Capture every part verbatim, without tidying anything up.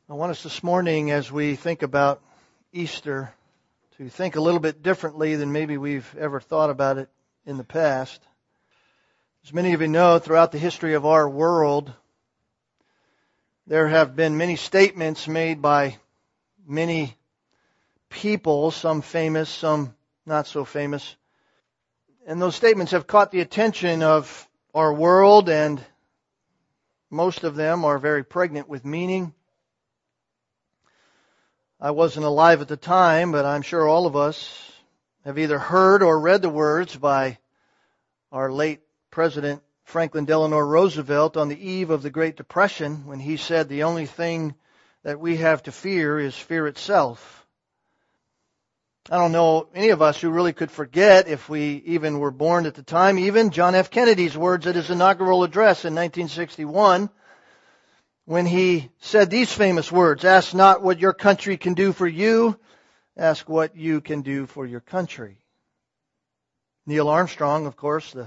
I want us this morning, as we think about Easter, to think a little bit differently than maybe we've ever thought about it in the past. As many of you know, throughout the history of our world, there have been many statements made by many people, some famous, some not so famous. And those statements have caught the attention of our world, and most of them are very pregnant with meaning. I wasn't alive at the time, but I'm sure all of us have either heard or read the words by our late President Franklin Delano Roosevelt on the eve of the Great Depression, when he said the only thing that we have to fear is fear itself. I don't know any of us who really could forget, if we even were born at the time, even John F. Kennedy's words at his inaugural address in nineteen sixty-one, when he said these famous words, "Ask not what your country can do for you, ask what you can do for your country." Neil Armstrong, of course, the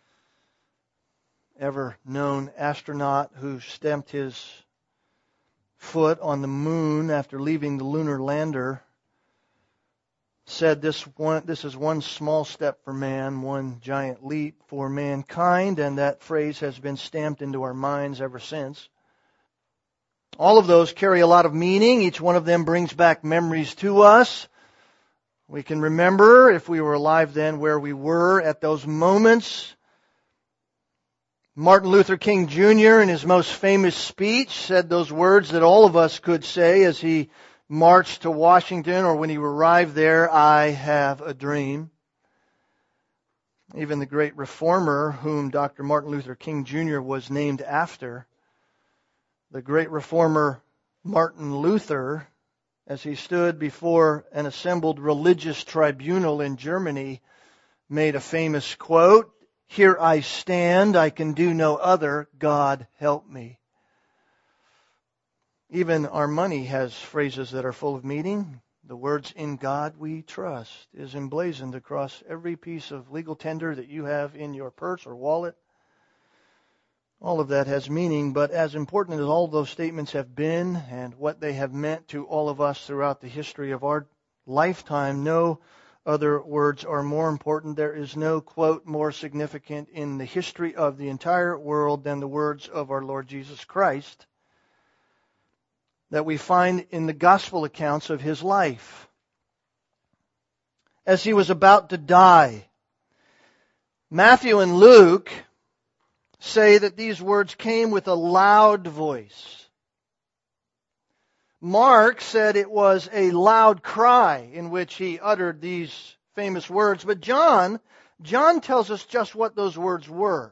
ever-known astronaut who stamped his foot on the moon after leaving the lunar lander, said this one, this is one small step for man, one giant leap for mankind, and that phrase has been stamped into our minds ever since. All of those carry a lot of meaning. Each one of them brings back memories to us. We can remember, if we were alive then, where we were at those moments. Martin Luther King Junior, in his most famous speech, said those words that all of us could say as he marched to Washington, or when he arrived there: "I have a dream." Even the great reformer, whom Doctor Martin Luther King Junior was named after, the great reformer Martin Luther, as he stood before an assembled religious tribunal in Germany, made a famous quote, "Here I stand, I can do no other, God help me." Even our money has phrases that are full of meaning. The words "in God we trust" is emblazoned across every piece of legal tender that you have in your purse or wallet. All of that has meaning, but as important as all those statements have been and what they have meant to all of us throughout the history of our lifetime, no other words are more important. There is no quote more significant in the history of the entire world than the words of our Lord Jesus Christ that we find in the gospel accounts of His life. As He was about to die, Matthew and Luke say that these words came with a loud voice. Mark said it was a loud cry in which he uttered these famous words. But John, John tells us just what those words were.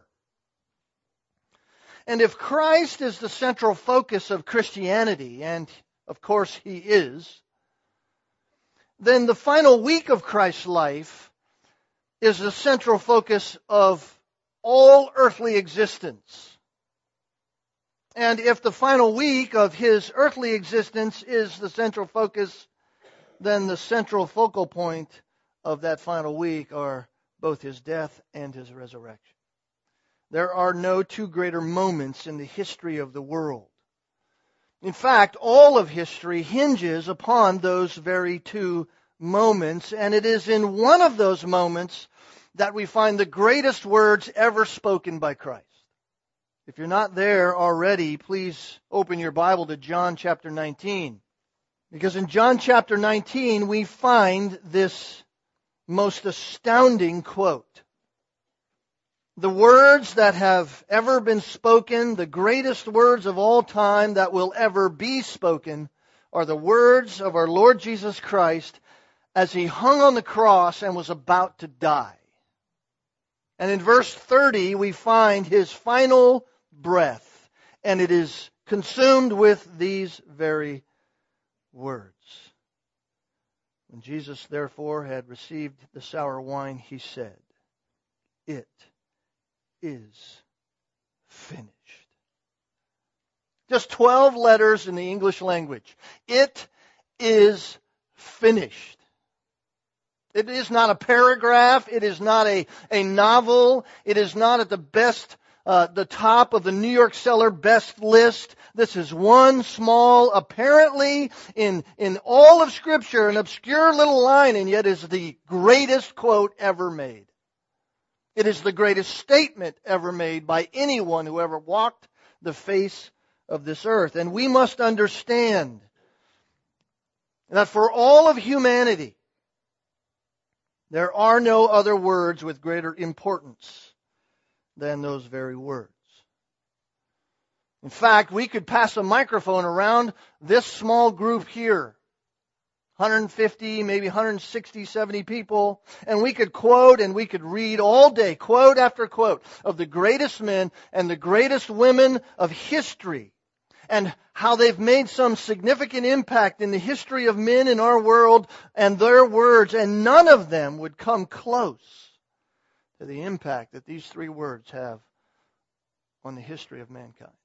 And if Christ is the central focus of Christianity, and of course He is, then the final week of Christ's life is the central focus of all earthly existence. And if the final week of His earthly existence is the central focus, then the central focal point of that final week are both His death and His resurrection. There are no two greater moments in the history of the world. In fact, all of history hinges upon those very two moments, and it is in one of those moments that we find the greatest words ever spoken by Christ. If you're not there already, please open your Bible to John chapter nineteen. Because in John chapter nineteen, we find this most astounding quote. The words that have ever been spoken, the greatest words of all time that will ever be spoken, are the words of our Lord Jesus Christ as He hung on the cross and was about to die. And in verse thirty, we find His final breath, and it is consumed with these very words. When Jesus, therefore, had received the sour wine, He said, "It is finished." Just twelve letters in the English language. It is finished. It is not a paragraph. It is not a, a novel. It is not at the best, uh, the top of the New York Seller best list This is one small, apparently in, in all of Scripture, an obscure little line, and yet is the greatest quote ever made. It is the greatest statement ever made by anyone who ever walked the face of this earth. And we must understand that for all of humanity, there are no other words with greater importance than those very words. In fact, we could pass a microphone around this small group here, one hundred fifty, maybe one hundred sixty, seventy people, and we could quote and we could read all day, quote after quote, of the greatest men and the greatest women of history, and how they've made some significant impact in the history of men in our world and their words, and none of them would come close to the impact that these three words have on the history of mankind.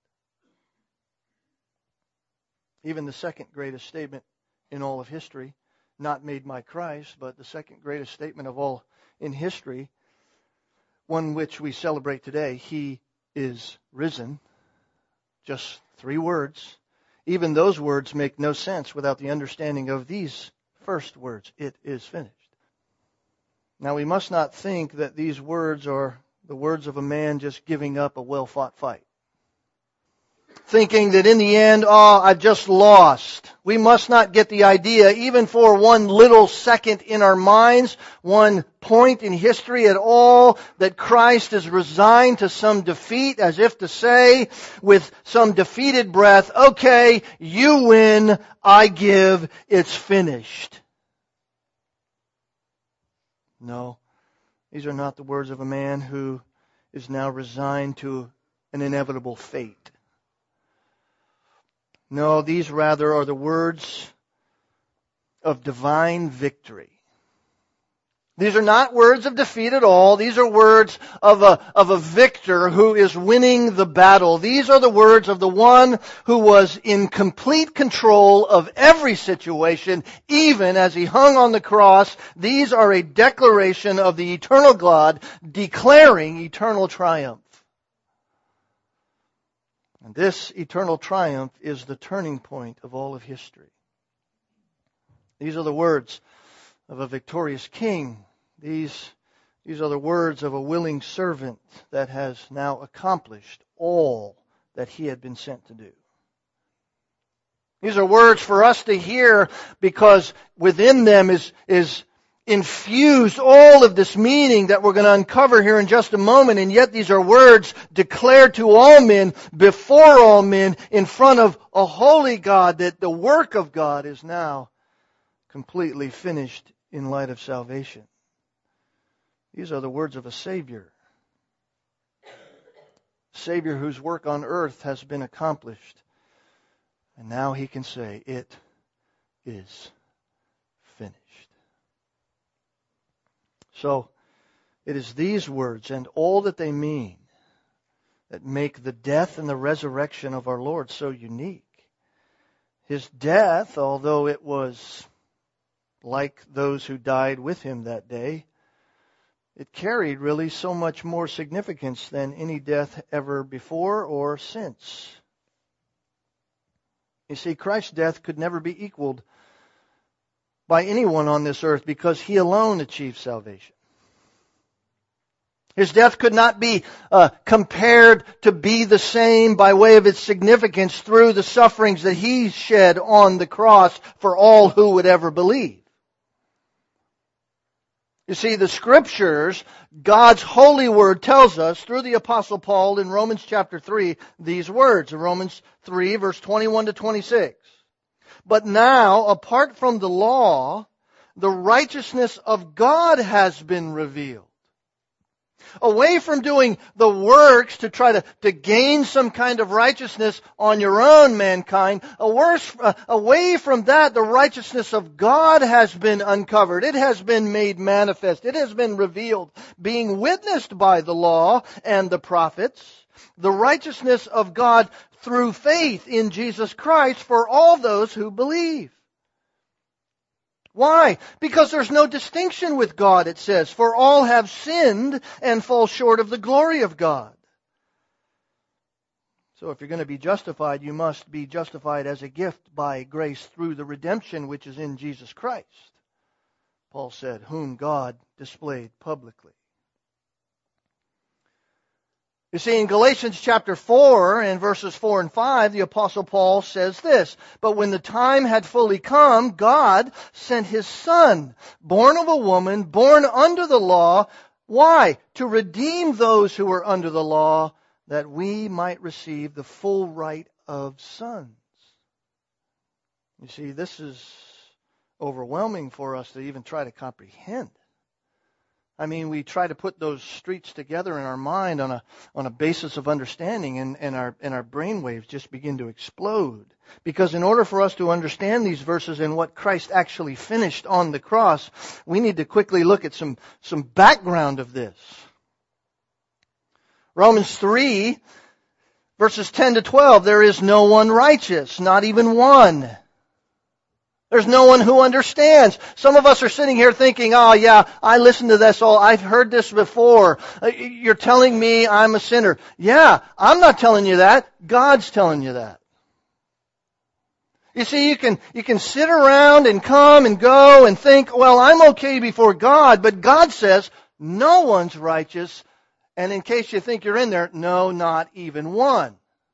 Even the second greatest statement in all of history, not made by Christ, but the second greatest statement of all in history, one which we celebrate today, He is risen. Just three words. Even those words make no sense without the understanding of these first words. It is finished. Now we must not think that these words are the words of a man just giving up a well-fought fight, thinking that in the end, oh, I've just lost. We must not get the idea, even for one little second in our minds, one point in history at all, that Christ is resigned to some defeat, as if to say, with some defeated breath, okay, you win, I give, it's finished. No, these are not the words of a man who is now resigned to an inevitable fate. No, these rather are the words of divine victory. These are not words of defeat at all. These are words of a, of a victor who is winning the battle. These are the words of the one who was in complete control of every situation, even as He hung on the cross. These are a declaration of the eternal God declaring eternal triumph. And this eternal triumph is the turning point of all of history. These are the words of a victorious king. These, these are the words of a willing servant that has now accomplished all that he had been sent to do. These are words for us to hear because within them is, is infused all of this meaning that we're going to uncover here in just a moment, and yet these are words declared to all men, before all men, in front of a holy God, that the work of God is now completely finished in light of salvation. These are the words of a Savior. Savior whose work on earth has been accomplished. And now He can say, it is finished. So, it is these words and all that they mean that make the death and the resurrection of our Lord so unique. His death, although it was like those who died with Him that day, it carried really so much more significance than any death ever before or since. You see, Christ's death could never be equaled by anyone on this earth because He alone achieved salvation. His death could not be uh, compared to be the same by way of its significance through the sufferings that He shed on the cross for all who would ever believe. You see, the Scriptures, God's holy Word, tells us through the Apostle Paul in Romans chapter three these words. In Romans three, verse twenty-one to twenty-six. But now, apart from the law, the righteousness of God has been revealed. Away from doing the works to try to, to gain some kind of righteousness on your own, mankind, a worse, uh, away from that, the righteousness of God has been uncovered. It has been made manifest. It has been revealed, being witnessed by the law and the prophets. The righteousness of God through faith in Jesus Christ for all those who believe. Why? Because there's no distinction with God, it says. For all have sinned and fall short of the glory of God. So if you're going to be justified, you must be justified as a gift by grace through the redemption which is in Jesus Christ. Paul said, whom God displayed publicly. You see, in Galatians chapter four and verses four and five, the Apostle Paul says this, but when the time had fully come, God sent His Son, born of a woman, born under the law. Why? To redeem those who were under the law, that we might receive the full right of sons. You see, this is overwhelming for us to even try to comprehend. I mean, we try to put those streets together in our mind on a on a basis of understanding, and, and our and our brain waves just begin to explode. Because in order for us to understand these verses and what Christ actually finished on the cross, we need to quickly look at some, some background of this. Romans three, verses ten to twelve, there is no one righteous, not even one. There's no one who understands. Some of us are sitting here thinking, oh yeah, I listened to this all, I've heard this before. You're telling me I'm a sinner. Yeah, I'm not telling you that. God's telling you that. You see, you can, you can sit around and come and go and think, well, I'm okay before God, but God says no one's righteous. And in case you think you're in there, no, not even one.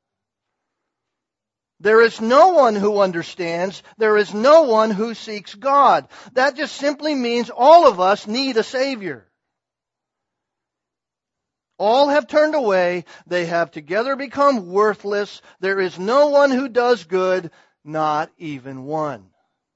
There is no one who understands. There is no one who seeks God. That just simply means all of us need a Savior. All have turned away. They have together become worthless. There is no one who does good, not even one.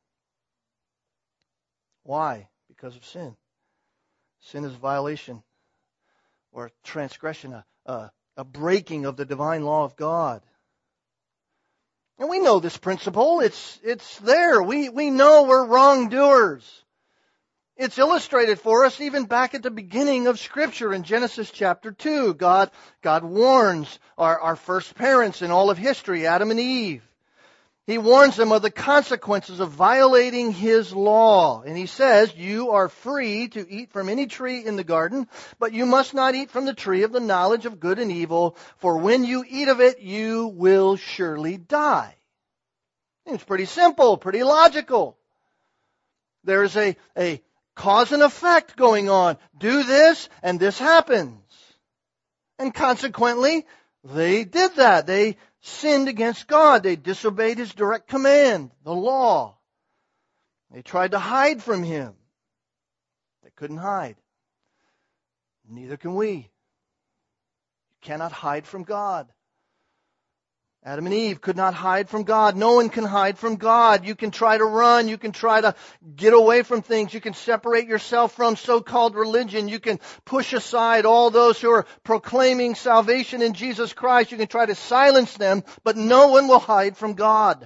Why? Because of sin. Sin is violation or transgression, a, a, a breaking of the divine law of God. And we know this principle. It's, it's there. We, we know we're wrongdoers. It's illustrated for us even back at the beginning of Scripture in Genesis chapter two. God, God warns our, our first parents in all of history, Adam and Eve. He warns them of the consequences of violating His law. And He says, you are free to eat from any tree in the garden, but you must not eat from the tree of the knowledge of good and evil, for when you eat of it, you will surely die. It's pretty simple, pretty logical. There's a, a cause and effect going on. Do this, and this happens. And consequently, they did that. They sinned against God. They disobeyed His direct command, the law. They tried to hide from Him. They couldn't hide. Neither can we. You cannot hide from God. Adam and Eve could not hide from God. No one can hide from God. You can try to run. You can try to get away from things. You can separate yourself from so-called religion. You can push aside all those who are proclaiming salvation in Jesus Christ. You can try to silence them, but no one will hide from God.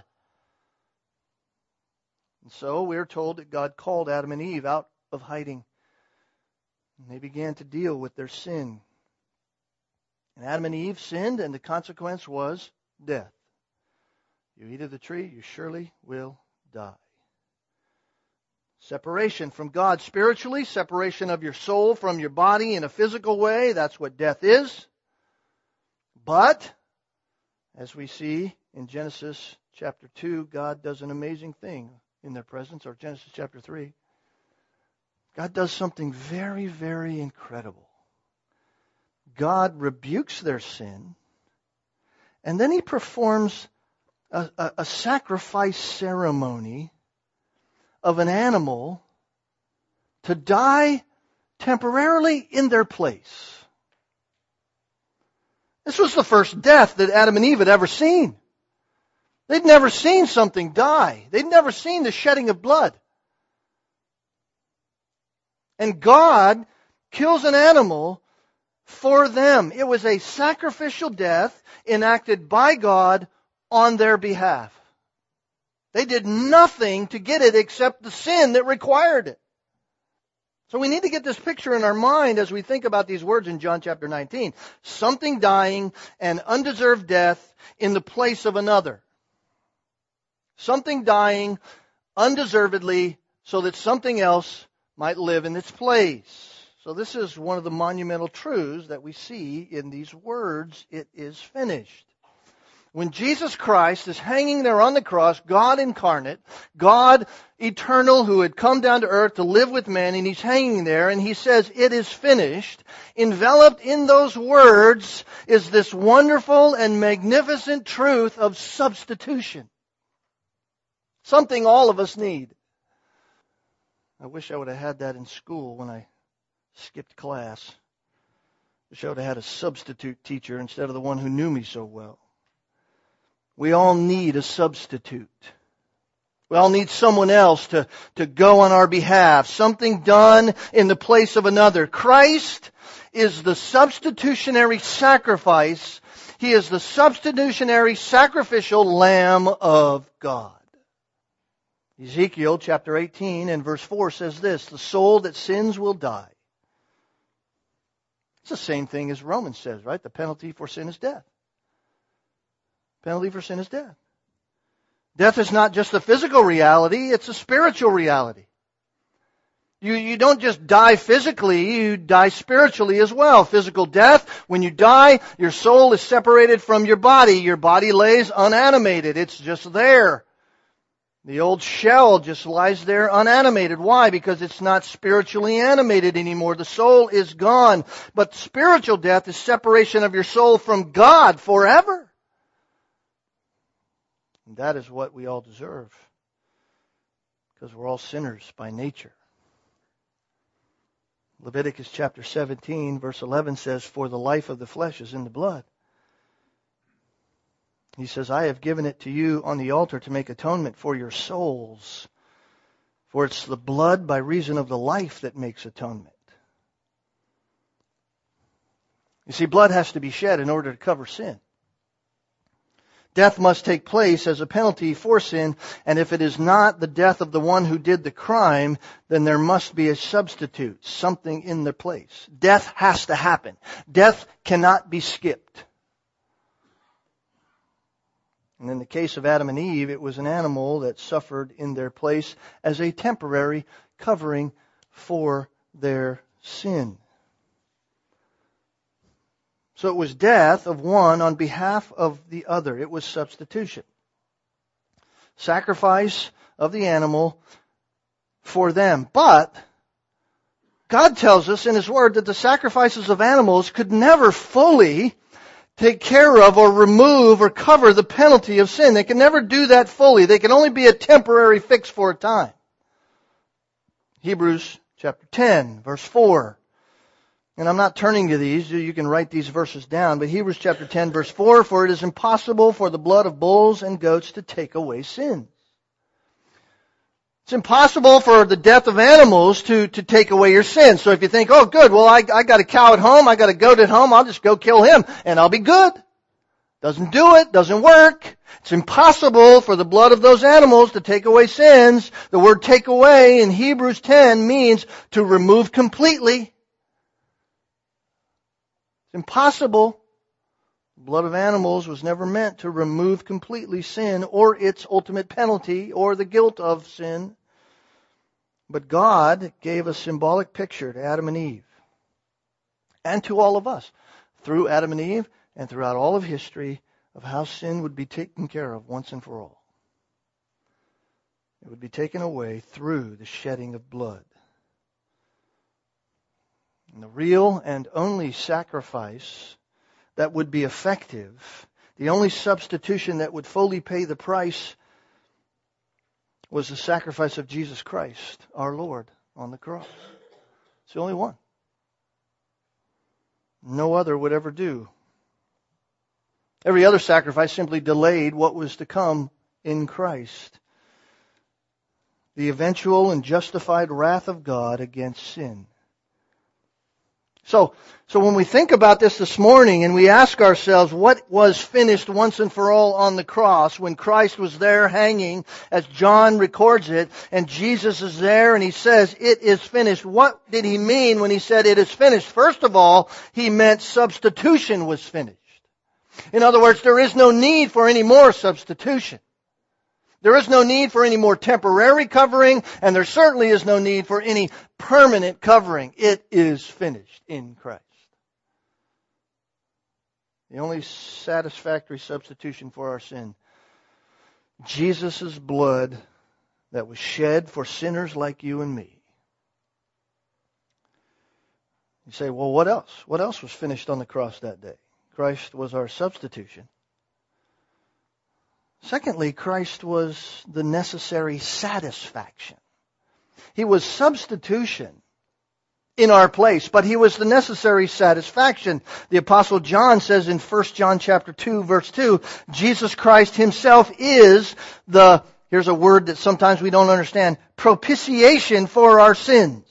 And so we're told that God called Adam and Eve out of hiding. And they began to deal with their sin. And Adam and Eve sinned, and the consequence was death. You eat of the tree, you surely will die. Separation from God spiritually, separation of your soul from your body in a physical way, that's what death is. But, as we see in Genesis chapter two, God does an amazing thing in their presence, or Genesis chapter three. God does something very, very incredible. God rebukes their sin, and then He performs a, a, a sacrifice ceremony of an animal to die temporarily in their place. This was the first death that Adam and Eve had ever seen. They'd never seen something die. They'd never seen the shedding of blood. And God kills an animal for them. It was a sacrificial death enacted by God on their behalf. They did nothing to get it except the sin that required it. So we need to get this picture in our mind as we think about these words in John chapter nineteen. Something dying and undeserved death in the place of another. Something dying undeservedly so that something else might live in its place. So this is one of the monumental truths that we see in these words, it is finished. When Jesus Christ is hanging there on the cross, God incarnate, God eternal who had come down to earth to live with men, and He's hanging there and He says, "It is finished." Enveloped in those words is this wonderful and magnificent truth of substitution. Something all of us need. I wish I would have had that in school when I skipped class. I wish I would have had a substitute teacher instead of the one who knew me so well. We all need a substitute. We all need someone else to, to go on our behalf. Something done in the place of another. Christ is the substitutionary sacrifice. He is the substitutionary sacrificial Lamb of God. Ezekiel chapter eighteen and verse four says this, "The soul that sins will die." It's the same thing as Romans says, right? The penalty for sin is death. Penalty for sin is death. Death is not just a physical reality, it's a spiritual reality. You, you don't just die physically, you die spiritually as well. Physical death, when you die, your soul is separated from your body. Your body lays unanimated. It's just there. The old shell just lies there unanimated. Why? Because it's not spiritually animated anymore. The soul is gone. But spiritual death is separation of your soul from God forever. And that is what we all deserve. Because we're all sinners by nature. Leviticus chapter seventeen, verse eleven says, "For the life of the flesh is in the blood." He says, "I have given it to you on the altar to make atonement for your souls. For it's the blood by reason of the life that makes atonement." You see, blood has to be shed in order to cover sin. Death must take place as a penalty for sin, and if it is not the death of the one who did the crime, then there must be a substitute, something in their place. Death has to happen. Death cannot be skipped. And in the case of Adam and Eve, it was an animal that suffered in their place as a temporary covering for their sin. So it was death of one on behalf of the other. It was substitution. Sacrifice of the animal for them. But God tells us in His Word that the sacrifices of animals could never fully take care of or remove or cover the penalty of sin. They can never do that fully. They can only be a temporary fix for a time. Hebrews chapter ten, verse four. And I'm not turning to these. You can write these verses down. But Hebrews chapter ten, verse four, "For it is impossible for the blood of bulls and goats to take away sins." It's impossible for the death of animals to, to take away your sins. So if you think, oh good, well I, I got a cow at home, I got a goat at home, I'll just go kill him and I'll be good. Doesn't do it, doesn't work. It's impossible for the blood of those animals to take away sins. The word take away in Hebrews ten means to remove completely. It's impossible. The blood of animals was never meant to remove completely sin or its ultimate penalty or the guilt of sin. But God gave a symbolic picture to Adam and Eve and to all of us through Adam and Eve and throughout all of history of how sin would be taken care of once and for all. It would be taken away through the shedding of blood. And the real and only sacrifice that would be effective, the only substitution that would fully pay the price, was the sacrifice of Jesus Christ, our Lord, on the cross. It's the only one. No other would ever do. Every other sacrifice simply delayed what was to come in Christ. The eventual and justified wrath of God against sin. So, so when we think about this this morning and we ask ourselves what was finished once and for all on the cross when Christ was there hanging as John records it and Jesus is there and He says it is finished. What did He mean when He said it is finished? First of all, He meant substitution was finished. In other words, there is no need for any more substitution. There is no need for any more temporary covering, and there certainly is no need for any permanent covering. It is finished in Christ. The only satisfactory substitution for our sin. Jesus' blood that was shed for sinners like you and me. You say, well, what else? What else was finished on the cross that day? Christ was our substitution. Secondly, Christ was the necessary satisfaction. He was substitution in our place, but He was the necessary satisfaction. The Apostle John says in First John chapter two, verse two, Jesus Christ Himself is the, here's a word that sometimes we don't understand, propitiation for our sins.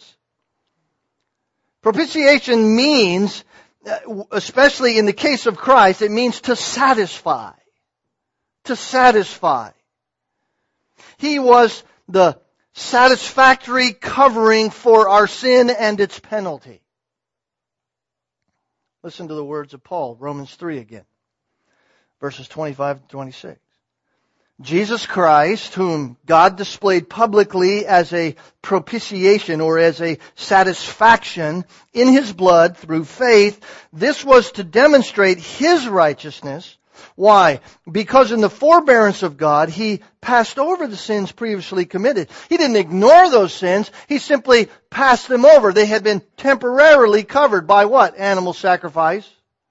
Propitiation means, especially in the case of Christ, it means to satisfy. To satisfy. He was the satisfactory covering for our sin and its penalty. Listen to the words of Paul, Romans three again, verses twenty-five to twenty-six. Jesus Christ, whom God displayed publicly as a propitiation or as a satisfaction in His blood through faith, this was to demonstrate His righteousness. Why? Because in the forbearance of God, He passed over the sins previously committed. He didn't ignore those sins. He simply passed them over. They had been temporarily covered by what? Animal sacrifice.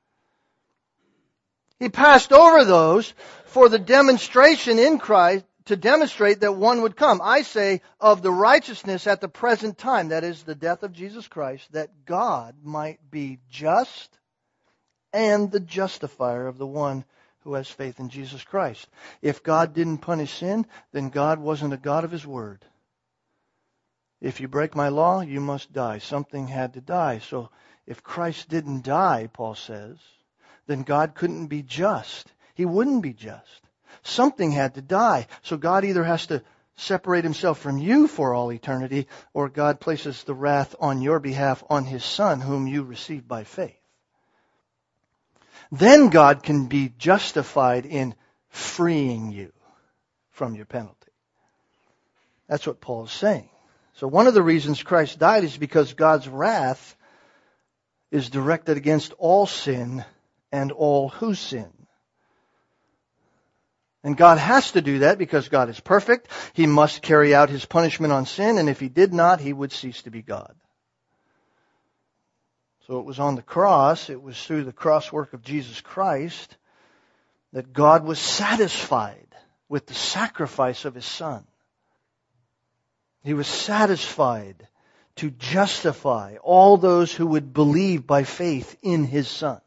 He passed over those for the demonstration in Christ, to demonstrate that one would come. I say of the righteousness at the present time, that is the death of Jesus Christ, that God might be just and the justifier of the one who has faith in Jesus Christ. If God didn't punish sin, then God wasn't a God of His word. If you break my law, you must die. Something had to die. So if Christ didn't die, Paul says, then God couldn't be just. He wouldn't be just. Something had to die. So God either has to separate Himself from you for all eternity, or God places the wrath on your behalf on His Son, whom you received by faith. Then God can be justified in freeing you from your penalty. That's what Paul is saying. So one of the reasons Christ died is because God's wrath is directed against all sin and all who sin. And God has to do that because God is perfect. He must carry out His punishment on sin, and if He did not, He would cease to be God. So it was on the cross, it was through the cross work of Jesus Christ that God was satisfied with the sacrifice of His Son. He was satisfied to justify all those who would believe by faith in His Son.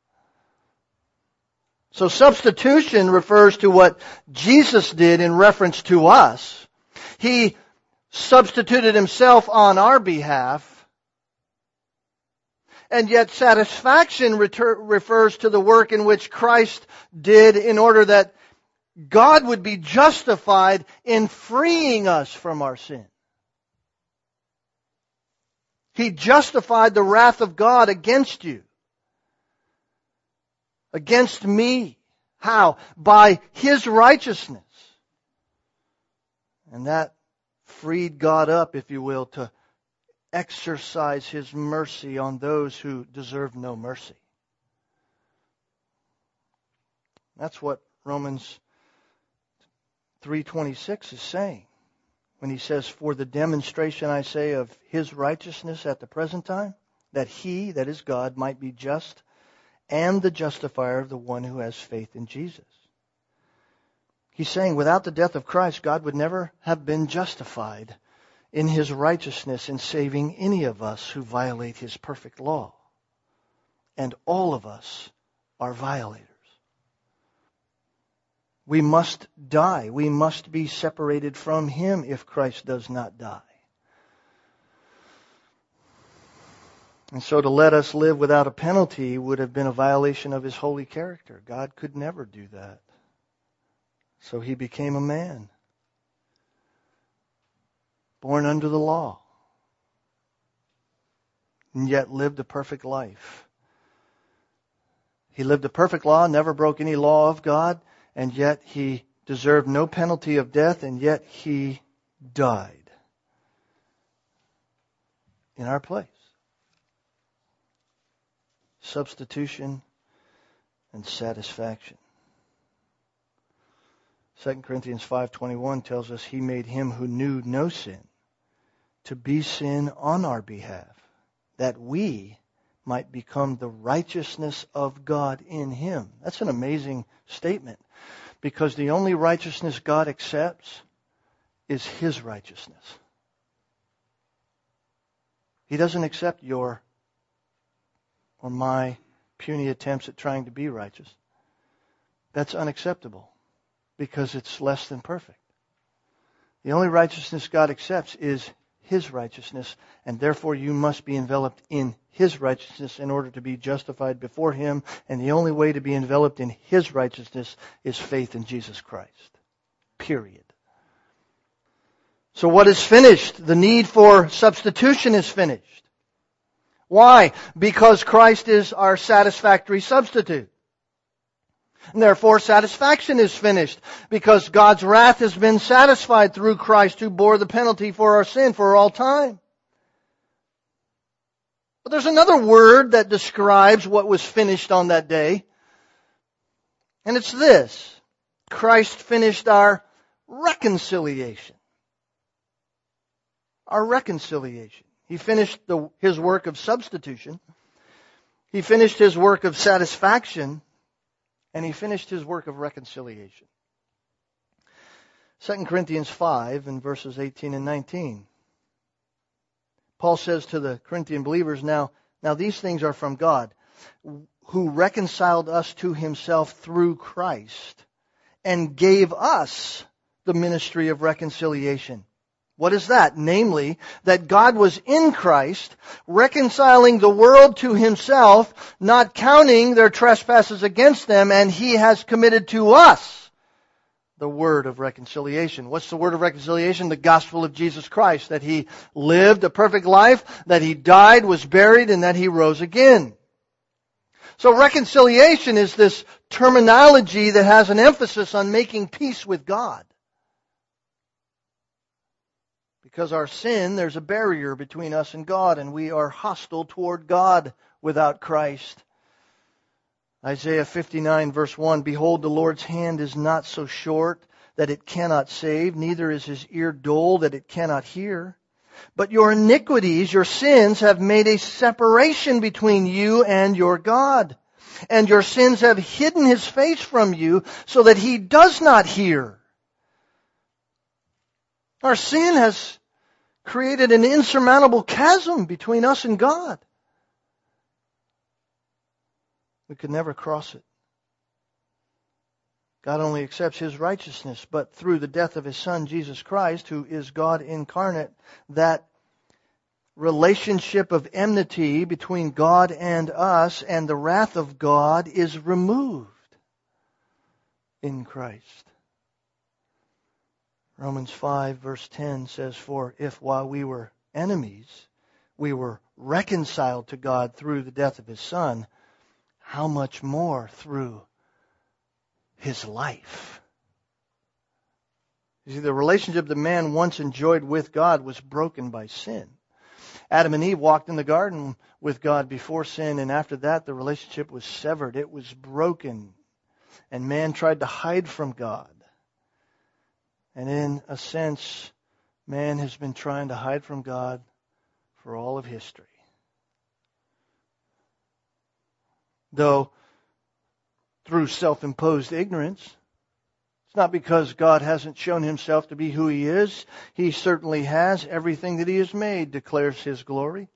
So substitution refers to what Jesus did in reference to us. He substituted Himself on our behalf. And yet satisfaction reter- refers to the work in which Christ did in order that God would be justified in freeing us from our sin. He justified the wrath of God against you. Against me. How? By His righteousness. And that freed God up, if you will, to exercise His mercy on those who deserve no mercy. That's what Romans three twenty-six is saying when he says, for the demonstration, I say, of His righteousness at the present time, that He, that is God, might be just and the justifier of the one who has faith in Jesus. He's saying without the death of Christ, God would never have been justified in His righteousness in saving any of us who violate His perfect law. And all of us are violators. We must die. We must be separated from Him if Christ does not die. And so to let us live without a penalty would have been a violation of His holy character. God could never do that. So He became a man, born under the law, and yet lived a perfect life. He lived a perfect law, never broke any law of God, and yet He deserved no penalty of death, and yet He died in our place. Substitution and satisfaction. Second Corinthians five twenty-one tells us He made Him who knew no sin to be sin on our behalf, that we might become the righteousness of God in Him. That's an amazing statement, because the only righteousness God accepts is His righteousness. He doesn't accept your or my puny attempts at trying to be righteous. That's unacceptable, because it's less than perfect. The only righteousness God accepts is His righteousness, and therefore you must be enveloped in His righteousness in order to be justified before Him, and the only way to be enveloped in His righteousness is faith in Jesus Christ. Period. So what is finished? The need for substitution is finished. Why? Because Christ is our satisfactory substitute. And therefore, satisfaction is finished, because God's wrath has been satisfied through Christ, who bore the penalty for our sin for all time. But there's another word that describes what was finished on that day, and it's this: Christ finished our reconciliation. Our reconciliation. He finished the, His work of substitution. He finished His work of satisfaction. And He finished His work of reconciliation. Second Corinthians five and verses eighteen and nineteen. Paul says to the Corinthian believers, now, now these things are from God, who reconciled us to Himself through Christ and gave us the ministry of reconciliation. What is that? Namely, that God was in Christ, reconciling the world to Himself, not counting their trespasses against them, and He has committed to us the word of reconciliation. What's the word of reconciliation? The gospel of Jesus Christ, that He lived a perfect life, that He died, was buried, and that He rose again. So reconciliation is this terminology that has an emphasis on making peace with God. Because our sin, there's a barrier between us and God, and we are hostile toward God without Christ. Isaiah fifty-nine verse one, Behold, the Lord's hand is not so short that it cannot save, neither is His ear dull that it cannot hear. But your iniquities, your sins, have made a separation between you and your God. And your sins have hidden His face from you so that He does not hear. Our sin has created an insurmountable chasm between us and God. We could never cross it. God only accepts His righteousness, but through the death of His Son, Jesus Christ, who is God incarnate, that relationship of enmity between God and us and the wrath of God is removed in Christ. Romans five verse ten says, For if while we were enemies, we were reconciled to God through the death of His Son, how much more through His life? You see, the relationship that man once enjoyed with God was broken by sin. Adam and Eve walked in the garden with God before sin, and after that the relationship was severed. It was broken, and man tried to hide from God. And in a sense, man has been trying to hide from God for all of history. Though through self-imposed ignorance, it's not because God hasn't shown Himself to be who He is. He certainly has. Everything that He has made declares His glory.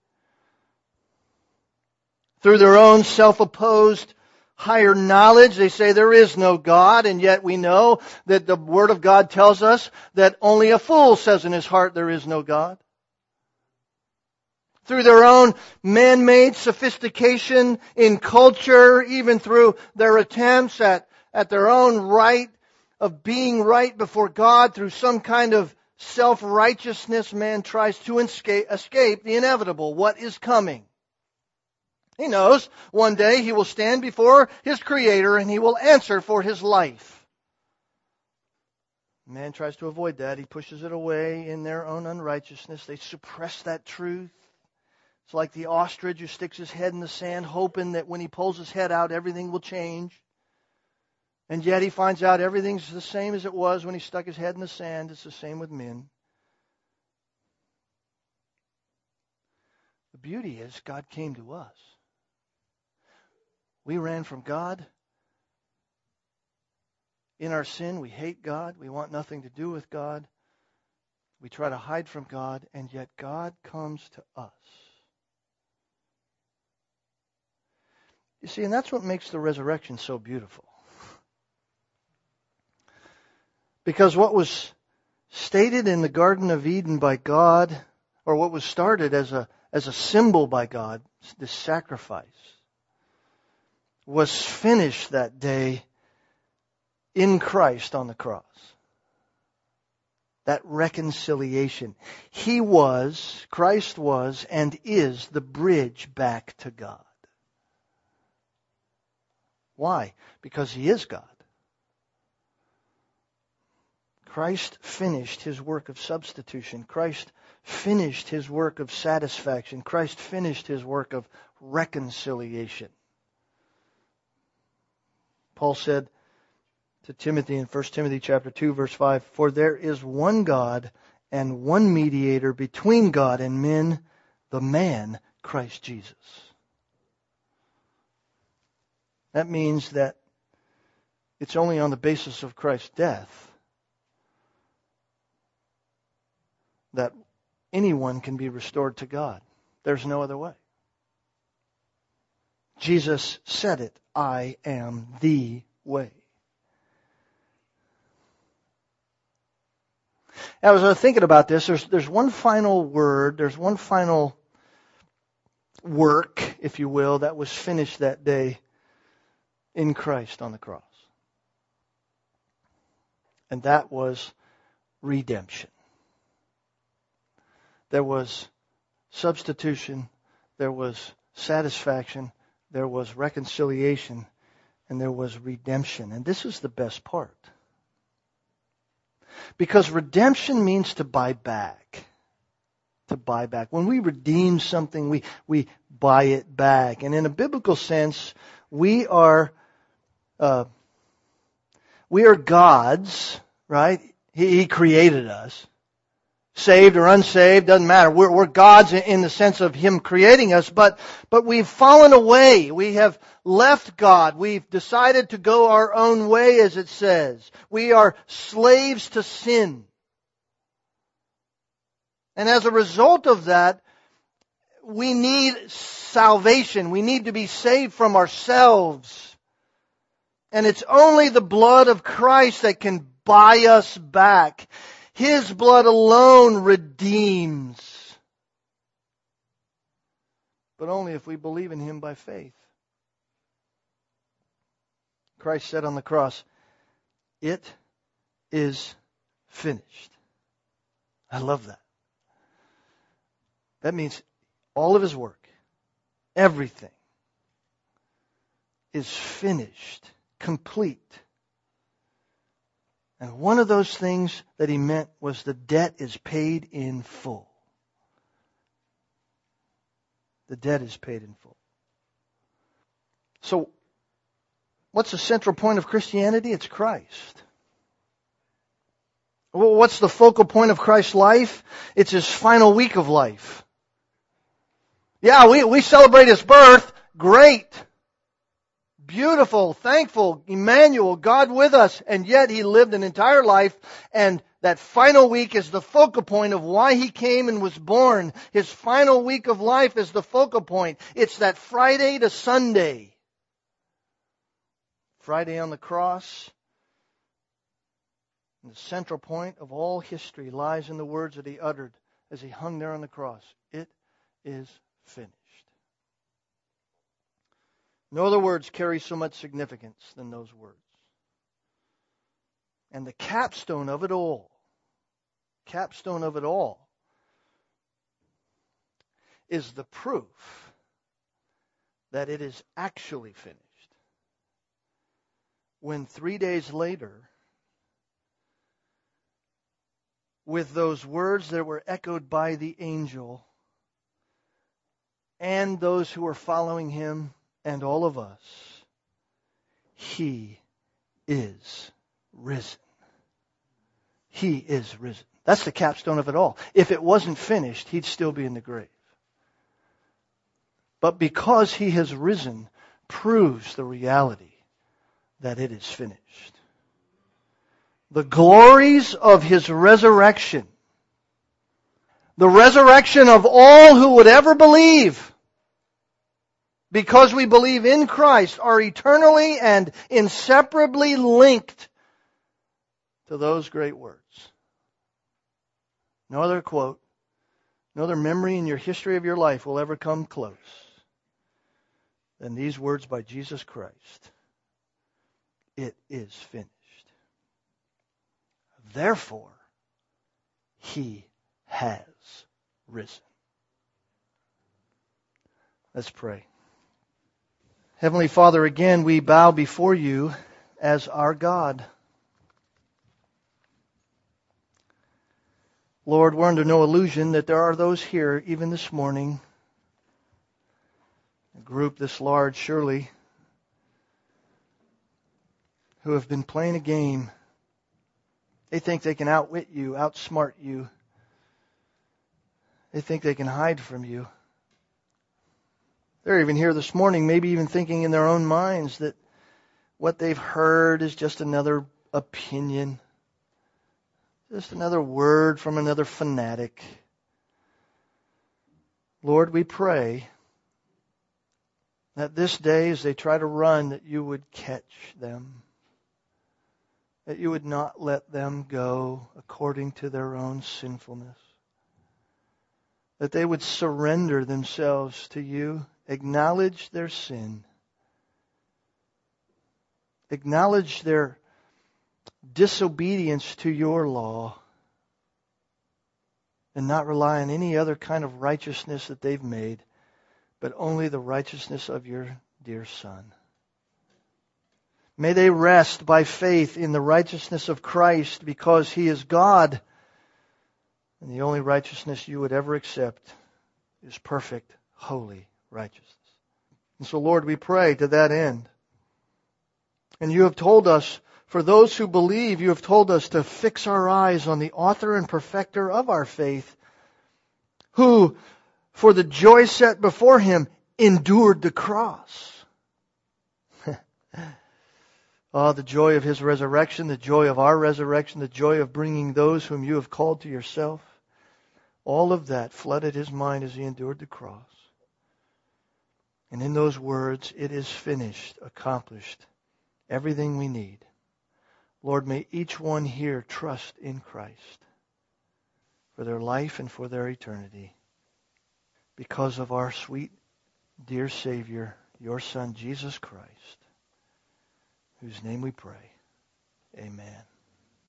Through their own self-opposed higher knowledge, they say there is no God, and yet we know that the Word of God tells us that only a fool says in his heart there is no God. Through their own man-made sophistication in culture, even through their attempts at, at their own right of being right before God, through some kind of self-righteousness, man tries to escape, escape the inevitable, what is coming. He knows one day he will stand before his Creator and he will answer for his life. Man tries to avoid that. He pushes it away in their own unrighteousness. They suppress that truth. It's like the ostrich who sticks his head in the sand hoping that when he pulls his head out, everything will change. And yet he finds out everything's the same as it was when he stuck his head in the sand. It's the same with men. The beauty is God came to us. We ran from God. In our sin, we hate God. We want nothing to do with God. We try to hide from God, and yet God comes to us. You see, and that's what makes the resurrection so beautiful. Because what was stated in the Garden of Eden by God, or what was started as a as a symbol by God, this sacrifice, was finished that day in Christ on the cross. That reconciliation. He was, Christ was, and is the bridge back to God. Why? Because He is God. Christ finished His work of substitution. Christ finished His work of satisfaction. Christ finished His work of reconciliation. Paul said to Timothy in First Timothy chapter two, verse five, "For there is one God and one mediator between God and men, the man Christ Jesus." That means that it's only on the basis of Christ's death that anyone can be restored to God. There's no other way. Jesus said it, "I am the way." Now, as I was thinking about this, there's there's one final word, there's one final work, if you will, that was finished that day in Christ on the cross. And that was redemption. There was substitution, there was satisfaction, there was reconciliation, and there was redemption. And this is the best part. Because redemption means to buy back. To buy back. When we redeem something, we, we buy it back. And in a biblical sense, we are uh, we are God's, right? He, he created us. Saved or unsaved, doesn't matter. We're, we're God's in the sense of Him creating us, but, but we've fallen away. We have left God. We've decided to go our own way, as it says. We are slaves to sin. And as a result of that, we need salvation. We need to be saved from ourselves. And it's only the blood of Christ that can buy us back. His blood alone redeems. But only if we believe in Him by faith. Christ said on the cross, "It is finished." I love that. That means all of His work, everything, is finished, complete. And one of those things that He meant was the debt is paid in full. The debt is paid in full. So, what's the central point of Christianity? It's Christ. Well, what's the focal point of Christ's life? It's His final week of life. Yeah, we, we celebrate His birth. Great. Beautiful, thankful, Emmanuel, God with us, and yet He lived an entire life, and that final week is the focal point of why He came and was born. His final week of life is the focal point. It's that Friday to Sunday. Friday on the cross. And the central point of all history lies in the words that He uttered as He hung there on the cross. It is finished. No other words carry so much significance than those words. And the capstone of it all, capstone of it all, is the proof that it is actually finished. When three days later, with those words that were echoed by the angel and those who were following Him, and all of us, He is risen. He is risen. That's the capstone of it all. If it wasn't finished, He'd still be in the grave. But because He has risen, proves the reality that it is finished. The glories of His resurrection, the resurrection of all who would ever believe, because we believe in Christ, are eternally and inseparably linked to those great words. No other quote, no other memory in your history of your life will ever come close than these words by Jesus Christ. It is finished. Therefore, He has risen. Let's pray. Heavenly Father, again we bow before You as our God. Lord, we're under no illusion that there are those here, even this morning, a group this large surely, who have been playing a game. They think they can outwit You, outsmart You. They think they can hide from You. They're even here this morning, maybe even thinking in their own minds that what they've heard is just another opinion, just another word from another fanatic. Lord, we pray that this day as they try to run, that You would catch them, that You would not let them go according to their own sinfulness, that they would surrender themselves to You, acknowledge their sin, acknowledge their disobedience to Your law, and not rely on any other kind of righteousness that they've made, but only the righteousness of Your dear Son. May they rest by faith in the righteousness of Christ, because He is God, and the only righteousness You would ever accept is perfect, holy righteousness. And so, Lord, we pray to that end. And You have told us, for those who believe, You have told us to fix our eyes on the author and perfecter of our faith, who, for the joy set before Him, endured the cross. Oh, the joy of His resurrection, the joy of our resurrection, the joy of bringing those whom You have called to Yourself. All of that flooded His mind as He endured the cross. And in those words, it is finished, accomplished, everything we need. Lord, may each one here trust in Christ for their life and for their eternity, because of our sweet, dear Savior, Your Son, Jesus Christ, whose name we pray. Amen.